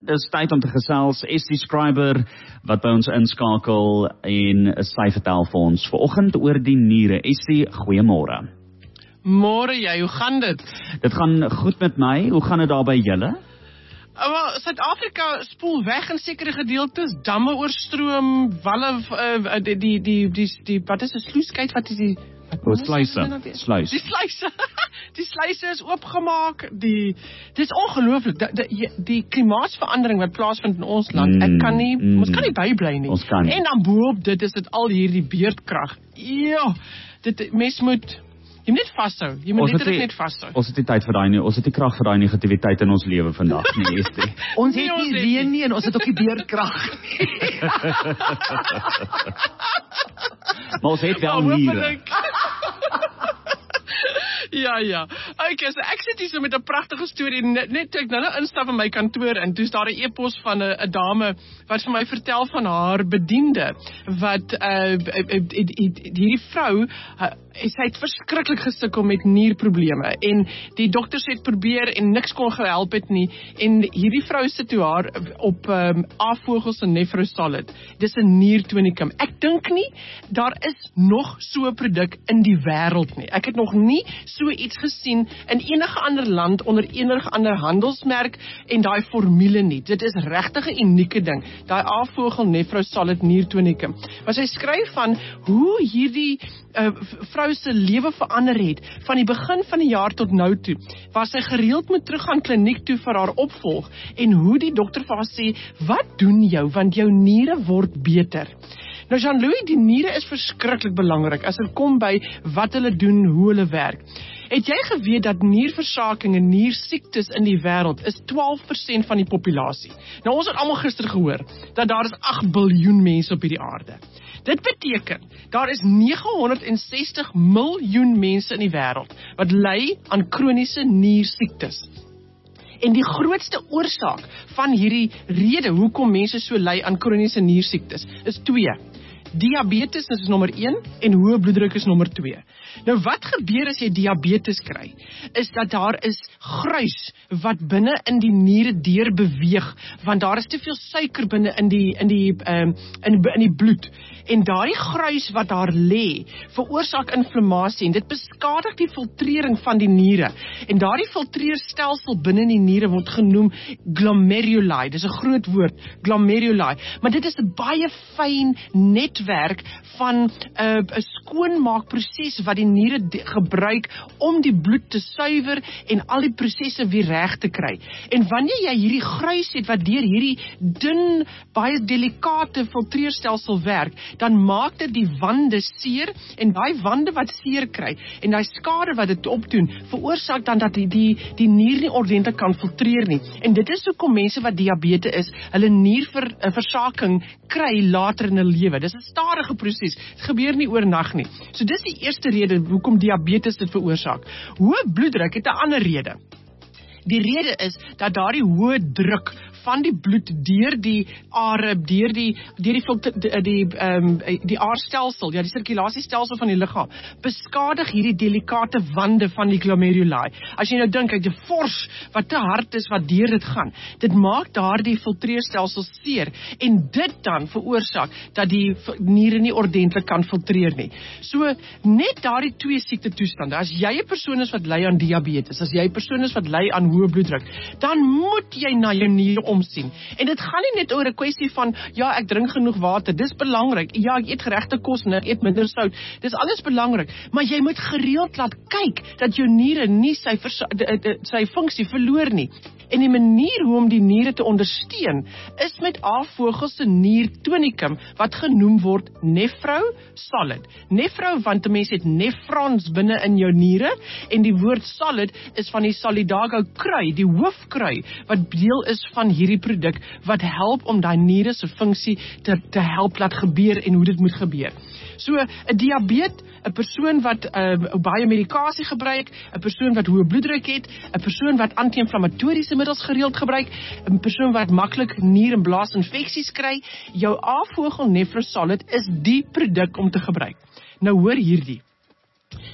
Dis tyd om te gesels. Estie Schreiber wat by ons inskakel en sy vertel vir ons vanoggend oor die niere. Estie, goeiemôre. Môre jy, hoe gaan dit? Dit gaan goed met my. Hoe gaan dit daar by julle? Wel, Suid-Afrika spoel weg in sekere gedeeltes, damme oorstroom, walle, wat is 'n sluiskyk, wat is die... Sluise. Die sluise. Die sluise is oopgemaak. Dit is ongelooflik. Die klimaatsverandering wat plaasvind in ons land. Ons kan nie bybly nie. En dan boop dit is dit al hierdie beerdkrag. Ja, mens moet jy moet net vashou. Jy moet net vashou. Ons het nie tyd vir daai nie. Ons het nie krag vir daai negativiteit in ons lewe vandag nie, Estie. Ons het nie reën nie en ons het ook nie beerdkrag nie. Maar ons het wel niere. Ja. Okay, so ek sit hier so met 'n pragtige storie. Net toe ek nou instap in my kantoor en toe is daar 'n e-pos van 'n dame wat vir my vertel van haar bediende wat hierdie vrou sy het verskriklik gesukkel met nierprobleme en die dokters het probeer en niks kon gehelp het nie en hierdie vrou sit toe haar op A-vogels en Nefrosolid. Dis 'n niertonikum. Ek dink nie daar is nog so 'n produk in die wêreld nie. Ek het nog nie so iets gesien in enige ander land onder enige ander handelsmerk en daai formule nie. Dit is regtig 'n unieke ding. Daai A-vogel Nefrosolid niertonikum. Maar sy skryf van hoe hierdie vrou se lewe verander het van die begin van die jaar tot nou toe, waar sy gereeld moet teruggaan kliniek toe vir haar opvolg en hoe die dokter vir haar sê, wat doen jou, want jou niere word beter. Nou Jean-Louis, die niere is verskriklik belangrik as dit kom by wat hulle doen, hoe hulle werk. Het jy geweet dat nierversaking en niersiektes in die wêreld is 12% van die populasie? Nou ons het almal gister gehoor dat daar is 8 biljoen mense op hierdie aarde. Dit beteken, daar is 960 miljoen mense in die wêreld wat ly aan kroniese niersiektes. En die grootste oorsaak van hierdie rede hoekom mense so ly aan kroniese niersiektes is 2. Diabetes is nommer 1 en hoë bloeddruk is nommer 2. Nou wat gebeur as jy diabetes kry? Is dat daar is gruis wat binne in die niere deur beweeg, want daar is te veel suiker binne in die bloed. En daai gruis wat daar lê, veroorsaak inflammasie en dit beskadig die filtrering van die niere. En daardie filtreerstelsel binne in die niere word genoem glomeruli. Dis 'n groot woord, glomeruli. Maar dit is 'n baie fyn netwerk van 'n skoonmaakproses wat die niere gebruik om die bloed te suiwer en al die prosesse weer reg te kry. En wanneer jy hierdie gruis het wat deur hierdie dun, baie delikate filtreerstelsel werk, dan maak dit die wande seer en daai wande wat seer kry en daai skade wat dit opdoen, veroorsaak dan dat die nier nie ordentlik kan filtreer nie. En dit is hoekom mense wat diabetes is, hulle nierversaking kry later in hulle lewe. Dis 'n stadige proses. Dit gebeur nie oornag nie. So dis die eerste rede hoekom diabetes dit veroorsaak. Hoë bloeddruk het 'n ander rede. Die rede is dat daardie hoë druk van die bloed deur die are, deur die aarstelsel, die sirkulasiestelsel van die liggaam, beskadig hierdie delikate wande van die glomeruli. As jy nou dink uit 'n vors wat te hard is wat deur dit gaan, dit maak daardie filtreerstelsel seer en dit dan veroorsaak dat die niere nie ordentlik kan filtreer nie. So net daardie 2 siektetoestande, as jy 'n persoon is wat ly aan diabetes, as jy 'n persoon is wat ly aan hoë bloeddruk, dan moet jy na jou niere omsien. En dit gaan nie net oor 'n kwessie van, ja, ek drink genoeg water, dis belangrik. Ja, ek eet geregte kos en ek eet minder sout. Dis alles belangrik, maar jy moet gereeld laat kyk dat jou niere nie sy funksie verloor nie. En die manier hoe om die niere te ondersteun is met A-vogels se niertonikum wat genoem word Nefrosolid. Nefro, want 'n mens het nefrons binne in jou niere en die woord solid is van die Solidago krui, die hoofkrui wat deel is van hierdie produk wat help om daai niere se funksie te help laat gebeur en hoe dit moet gebeur. So 'n diabetes, 'n persoon wat baie medikasie gebruik, 'n persoon wat hoë bloeddruk het, 'n persoon wat anti-inflammatoriese middels gereeld gebruik, 'n persoon wat maklik nier- en blaasinfeksies kry, jou A-vogel Nefrosolid is die produk om te gebruik. Nou hoor hierdie.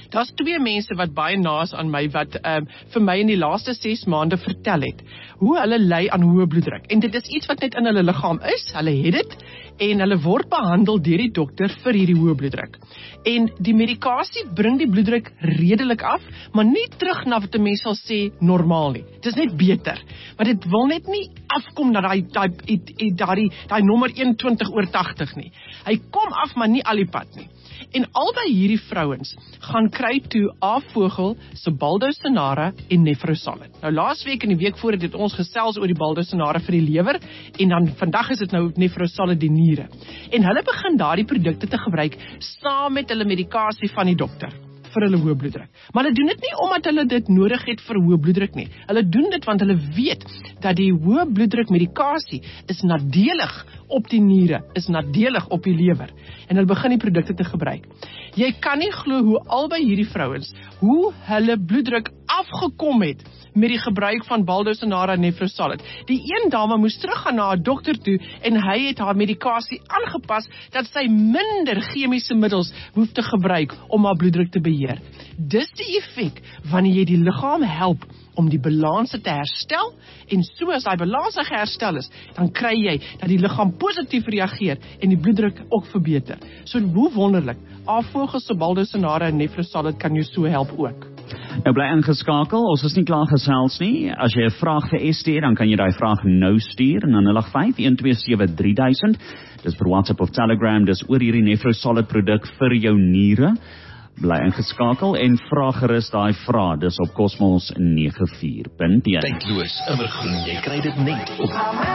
Daar's 2 mense wat baie naas aan my wat vir my in die laaste 6 maande vertel het hoe hulle ly aan hoë bloeddruk. En dit is iets wat net in hulle liggaam is, hulle het dit en hulle word behandel deur die dokter vir hierdie hoë bloeddruk. En die medikasie bring die bloeddruk redelik af, maar nie terug na wat 'n mens sal sê normaal nie. Dit is net beter, maar dit wil net nie afkom na daai nommer 21/80 nie. Hy kom af, maar nie al die pad nie. En albei hierdie vrouens gaan kry toe Avogel se Baldosonara en Nefrosolid. Nou laasweek en die week voor het ons gesels oor die Baldosonara vir die lewer en dan vandag is dit nou Nefrosolid die niere. En hulle begin daardie produkte te gebruik saam met hulle medikasie van die dokter vir hulle hoë bloeddruk. Maar hulle doen dit nie omdat hulle dit nodig het vir hoë bloeddruk nie. Hulle doen dit want hulle weet dat die hoë bloeddruk medikasie is nadelig op die niere, is nadelig op die lewer. En hulle begin die produkte te gebruik. Jy kan nie glo hoe albei hierdie vrouens, hoe hulle bloeddruk afgekom het met die gebruik van Baldosonara en Nefrosolid. Die een dame moes teruggaan na haar dokter toe en hy het haar medikasie aangepas dat sy minder chemiese middels hoef te gebruik om haar bloeddruk te beheer. Dis die effek wanneer jy die liggaam help om die balanse te herstel en so as die balanse geherstel is, dan kry jy dat die liggaam positief reageer en die bloeddruk ook verbeter. So hoe wonderlik, Avogel se Baldosonara en Nefrosolid kan jou so help ook. Nou bly ingeskakel, ons is nie klaar gesels nie. As jy 'n vraag vir ST, dan kan jy daai vraag nou stuur na 085-127-3000. Dis vir WhatsApp of Telegram, dis oor hierdie Nefrosolid produk vir jou niere. Bly ingeskakel en vra gerus daai vraag, dis op Cosmos 94.1. Tydloos, immergroen, jy kry dit net op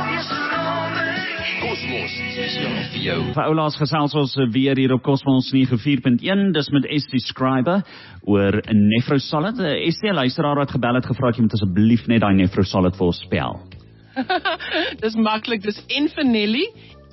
Cosmos, spesiaal vir jou. Vir oulaas gesels ons weer hier op Cosmos 94.1, dis met ST Scriber oor Nefrosolid. ST luisteraar wat gebel het gevra dat jy moet asseblief net daai Nefrosolid vir ons spel. Dis maklik, dis Enfenelli,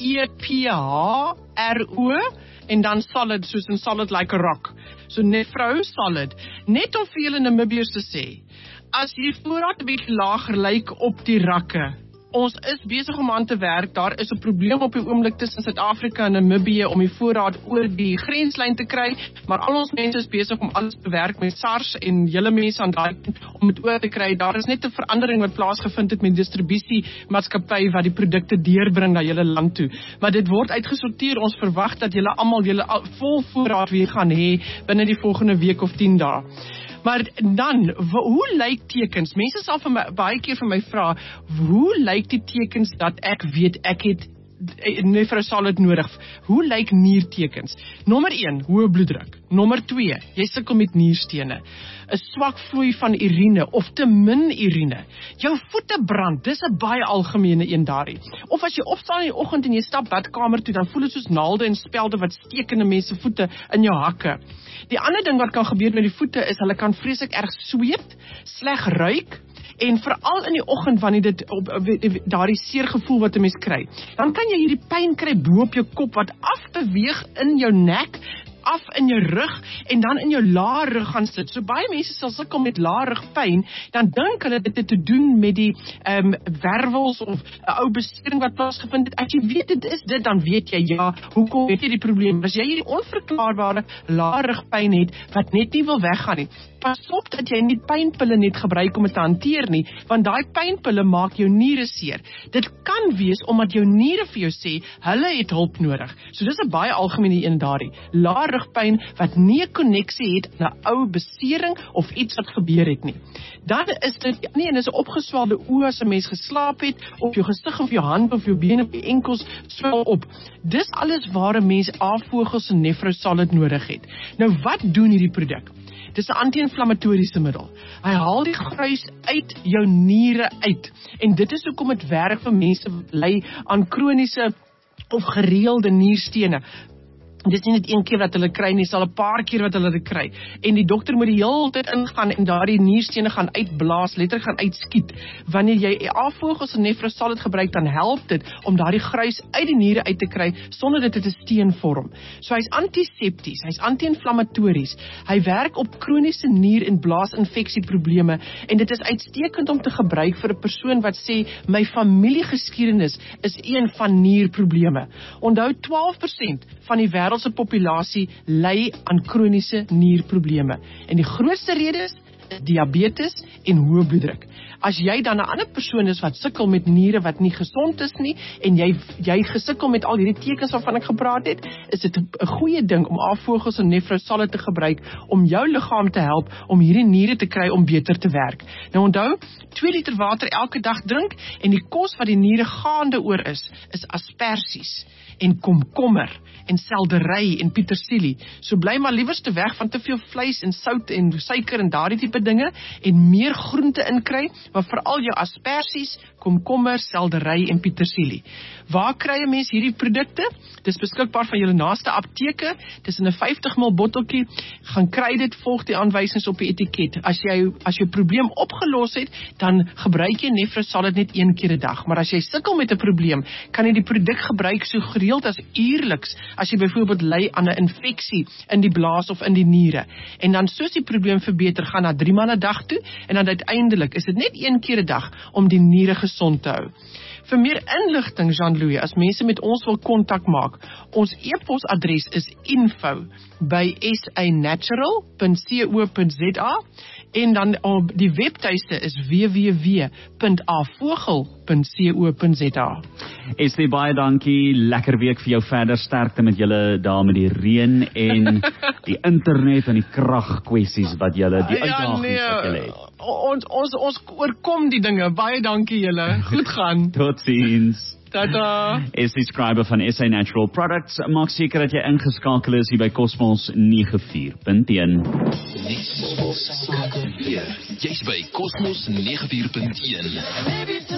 E-P-H-R-O en dan solid, soos in solid like a rock. So Nefrosolid, net om vir julle Namibiërs te sê, as die voorraad 'n bietjie lager lyk op die rakke, ons is besig om aan te werk, daar is 'n probleem op die oomblik tussen Suid-Afrika en Namibië om die voorraad oor die grenslyn te kry, maar al ons mense is besig om alles te werk met SARS en julle mense aan daai om dit oor te kry. Daar is net 'n verandering wat plaasgevind het met distribusiemaatskappy wat die produkte deurbring na julle land toe. Maar dit word uitgesorteer. Ons verwag dat julle almal julle vol voorraad weer gaan hê binne die volgende week of 10 dae. Maar dan, hoe lyk tekens? Mense sal vir my, baie keer vir my vra, hoe lyk die tekens dat ek weet ek het Nefrosolid nodig? Hoe lyk niertekens? Nommer 1, hoë bloeddruk. Nommer 2, jy sukkel met nierstene. 'n Swak vloei van urine of te min urine. Jou voete brand, dis 'n baie algemene een daarin. Of as jy opstaan in die oggend en jy stap badkamer toe, dan voel dit soos naalde en spelde wat steek in 'n mens se voete in jou hakke. Die ander ding wat kan gebeur met die voete is hulle kan vreeslik erg sweet, sleg ruik en veral in die oggend wanneer dit op daardie seer gevoel wat 'n mens kry. Dan kan jy hierdie pyn kry bo op jou kop wat afbeweeg in jou nek, af in jou rug en dan in jou lae rug gaan sit. So baie mense sal sukkel met lae rugpyn, dan dink hulle dit het te doen met die wervels of 'n ou besering wat plaasgevind het. As jy weet dit is dit, dan weet jy ja, hoekom het jy die probleem? As jy hierdie onverklaarbare lae rugpyn het wat net nie wil weggaan nie, pas op dat jy nie pynpille net gebruik om dit te hanteer nie, want daai pynpille maak jou niere seer. Dit kan wees omdat jou niere vir jou sê hulle het hulp nodig. So dis 'n baie algemene een daarin. Lae rugpyn wat nie 'n koneksie het na 'n ou besering of iets wat gebeur het nie. Dan is dit nie, en is 'n opgeswelde oë as 'n mens geslaap het, op jou gesig of jou hand of jou bene of jou enkels swel op. Dis alles waar 'n mens Avogel se Nefrosolid nodig het. Nou wat doen hierdie produk? Dis 'n anti-inflammatoriese middel. Hy haal die gruis uit jou niere uit. En dit is hoekom dit werk vir mense wat ly aan kroniese of gereelde nierstene. Dit is nie net een keer wat hulle kry nie, sal 'n paar keer wat hulle dit kry. En die dokter moet die hele tyd ingaan en daardie nierstene gaan uitblaas, letterlik gaan uitskiet. Wanneer jy Avogel se Nefrosolid gebruik, dan help dit om daardie gruis uit die niere uit te kry sonder dat dit 'n steen vorm. So hy's antisepties, hy's anti-inflammatories. Hy werk op kroniese nier- en blaasinfeksieprobleme en dit is uitstekend om te gebruik vir 'n persoon wat sê my familiegeskiedenis is een van nierprobleme. Onthou 12% van die wêreld se populasie ly aan kroniese nierprobleme. En die grootste rede is diabetes en hoë bloeddruk. As jy dan 'n ander persoon is wat sukkel met niere wat nie gesond is nie, en jy gesukkel met al hierdie tekens waarvan ek gepraat het, is dit 'n goeie ding om Afogels en Nefrosolid te gebruik om jou liggaam te help om hierdie niere te kry om beter te werk. Nou onthou, 2 liter water elke dag drink, en die kos wat die niere gaande oor is asperges en komkommer en seldery en pietersielie. So bly maar liewers te weg van te veel vleis en sout en suiker en daardie tipe dinge, en meer groente inkry, maar veral jou asperges, komkommer, seldery en pietersielie. Waar kry 'n mens hierdie produkte? Dis beskikbaar van julle naaste apteke. Dis in 'n 50 ml botteltjie. Gaan kry dit, volg die aanwysings op die etiket. As jou probleem opgelos het, dan gebruik jy Nefrosolid net 1 keer 'n dag. Maar as jy sukkel met 'n probleem, kan jy die produk gebruik so gereeld as uurliks, as jy byvoorbeeld ly aan 'n infeksie in die blaas of in die niere. En dan soos die probleem verbeter, gaan na 3 maal 'n dag toe, en dan uiteindelik is dit net 1 keer 'n dag om die niere gesond te hou. Vir meer inligting, Jean-Louis, as mense met ons wil kontak maak, ons e-posadres is info@sanatural.co.za, en dan die webtuiste is www.avogel.co.za. Estie, baie dankie, lekker week vir jou verder, sterkte met julle daar met die reën en die internet en die kragkwessies wat julle, die uitdagings wat julle het. Ons oorkom die dinge, baie dankie julle, goed gaan. Tot ziens. Tada. Estie Schreiber van SA Natural Products, maak seker dat jy ingeskakel is hier by Cosmos 94.1. Jy's by Cosmos 94.1.